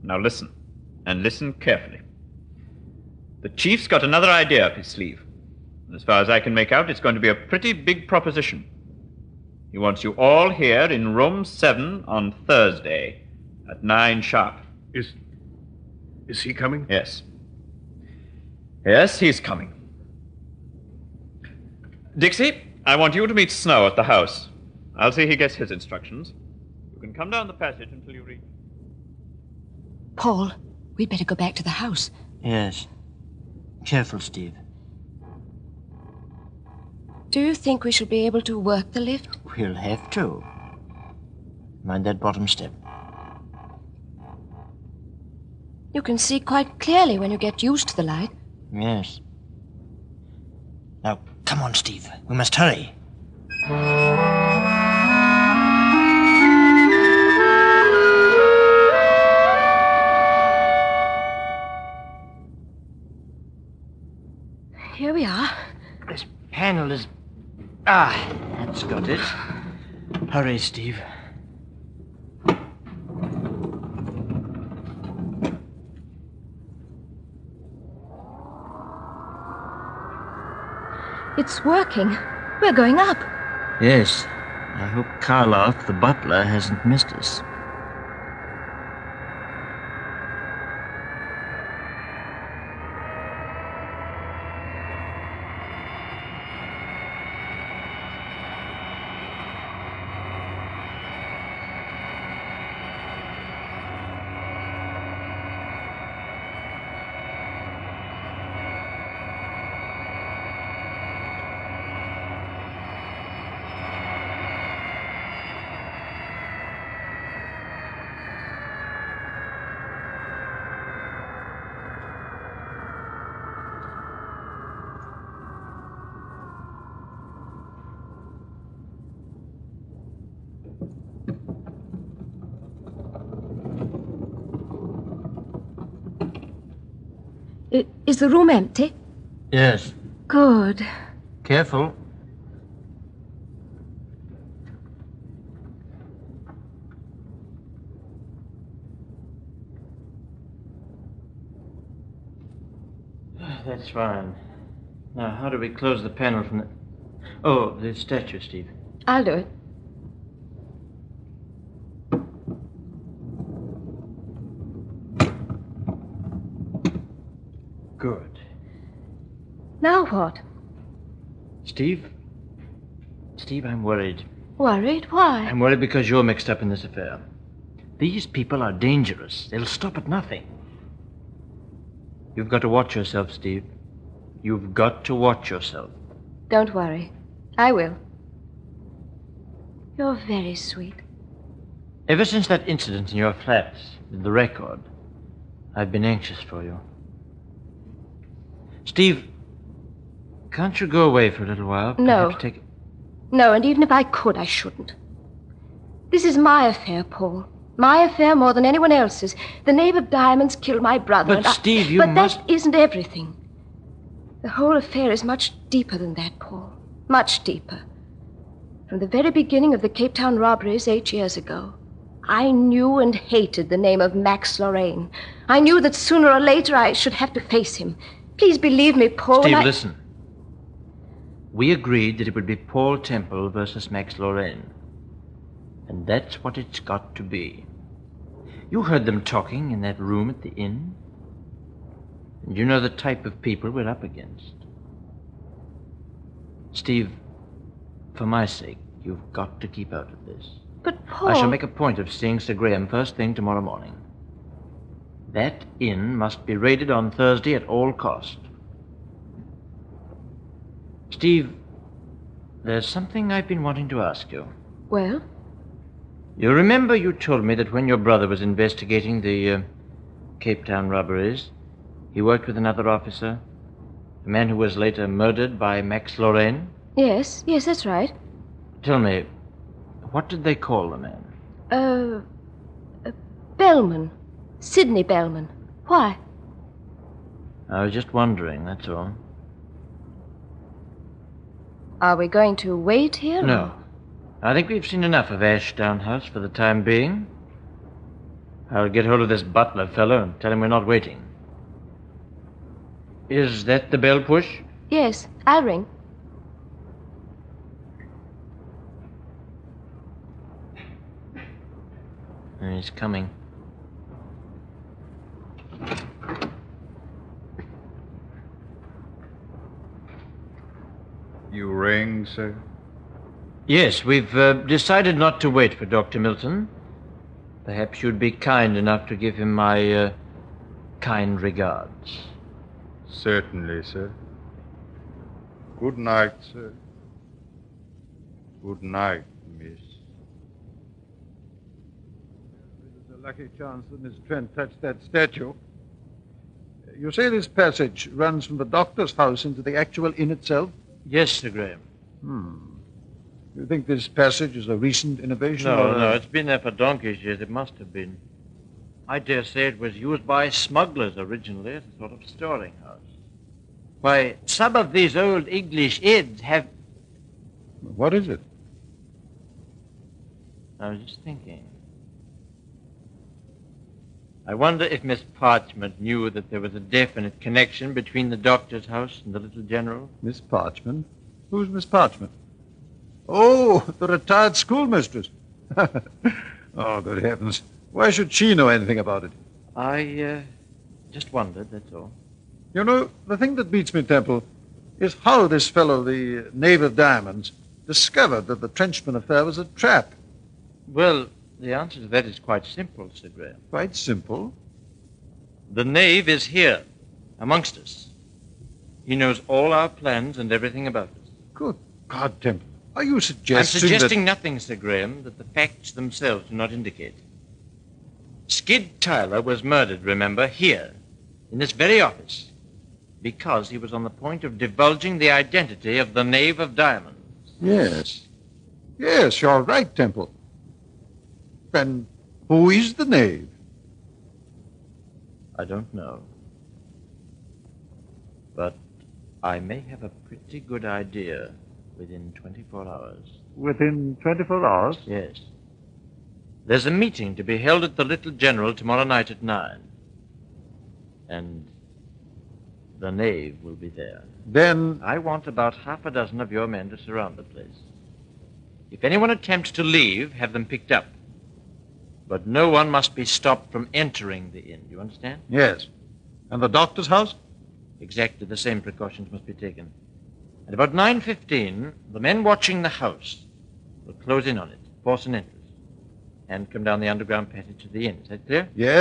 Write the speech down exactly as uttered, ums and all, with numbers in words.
Now listen, and listen carefully. The chief's got another idea up his sleeve. And as far as I can make out, it's going to be a pretty big proposition. He wants you all here in room seven on Thursday at nine sharp. Is... is he coming? Yes. Yes, he's coming. Dixie, I want you to meet Snow at the house. I'll see he gets his instructions. You can come down the passage until you reach... Paul, we'd better go back to the house. Yes. Careful, Steve. Do you think we shall be able to work the lift? We'll have to. Mind that bottom step. You can see quite clearly when you get used to the light. Yes. Now, come on, Steve. We must hurry. Here we are. This panel is... Ah, that's got it. Hurry, Steve. It's working. We're going up. Yes. I hope Karloff, the butler, hasn't missed us. I- Is the room empty? Yes. Good. Careful. That's fine. Now, how do we close the panel from the... Oh, the statue, Steve. I'll do it. Good. Now what? Steve? Steve, I'm worried. Worried? Why? I'm worried because you're mixed up in this affair. These people are dangerous. They'll stop at nothing. You've got to watch yourself, Steve. You've got to watch yourself. Don't worry. I will. You're very sweet. Ever since that incident in your flat with the record, I've been anxious for you. Steve, can't you go away for a little while? No. Perhaps take... No, and even if I could, I shouldn't. This is my affair, Paul. My affair more than anyone else's. The name of Diamonds killed my brother. But, and Steve, I... you but must... But that isn't everything. The whole affair is much deeper than that, Paul. Much deeper. From the very beginning of the Cape Town robberies eight years ago, I knew and hated the name of Max Lorraine. I knew that sooner or later I should have to face him. Please believe me, Paul. Steve, I... listen. We agreed that it would be Paul Temple versus Max Lorraine. And that's what it's got to be. You heard them talking in that room at the inn. And you know the type of people we're up against. Steve, for my sake, you've got to keep out of this. But, Paul... I shall make a point of seeing Sir Graham first thing tomorrow morning. That inn must be raided on Thursday at all cost. Steve, there's something I've been wanting to ask you. Well? You remember you told me that when your brother was investigating the uh, Cape Town robberies, he worked with another officer, a man who was later murdered by Max Lorraine? Yes, yes, that's right. Tell me, what did they call the man? Uh, uh Bellman. Sidney Bellman. Why? I was just wondering, that's all. Are we going to wait here? No. I think we've seen enough of Ashdown House for the time being. I'll get hold of this butler fellow and tell him we're not waiting. Is that the bell push? Yes, I'll ring. He's coming. You ring, sir? Yes, we've uh, decided not to wait for Doctor Milton. Perhaps you'd be kind enough to give him my uh, kind regards. Certainly, sir. Good night, sir. Good night, miss. It was a lucky chance that Miss Trent touched that statue. You say this passage runs from the doctor's house into the actual inn itself? Yes, Sir Graham. Hmm. You think this passage is a recent innovation? No, or a- no, it's been there for donkey's years. It must have been. I dare say it was used by smugglers originally as a sort of storing house. Why, some of these old English inns have... What is it? I was just thinking. I wonder if Miss Parchment knew that there was a definite connection between the doctor's house and the Little General. Miss Parchment? Who's Miss Parchment? Oh, the retired schoolmistress. Oh, good heavens. Why should she know anything about it? I, uh, just wondered, that's all. You know, the thing that beats me, Temple, is how this fellow, the Knave of Diamonds, discovered that the Trenchman affair was a trap. Well, the answer to that is quite simple, Sir Graham. Quite simple. The knave is here, amongst us. He knows all our plans and everything about us. Good God, Temple. Are you I'm suggesting suggesting nothing, Sir Graham, that the facts themselves do not indicate. Skid Tyler was murdered, remember, here, in this very office, because he was on the point of divulging the identity of the Knave of Diamonds. that... Yes. Yes, you're right, Temple. Then who is the knave? I don't know. But I may have a pretty good idea within twenty-four hours. Within twenty-four hours? Yes. There's a meeting to be held at the Little General tomorrow night at nine. And the knave will be there. Then... I want about half a dozen of your men to surround the place. If anyone attempts to leave, have them picked up. But no one must be stopped from entering the inn. Do you understand? Yes. And the doctor's house? Exactly the same precautions must be taken. At about nine fifteen, the men watching the house will close in on it, force an entrance, and come down the underground passage to the inn. Is that clear? Yes.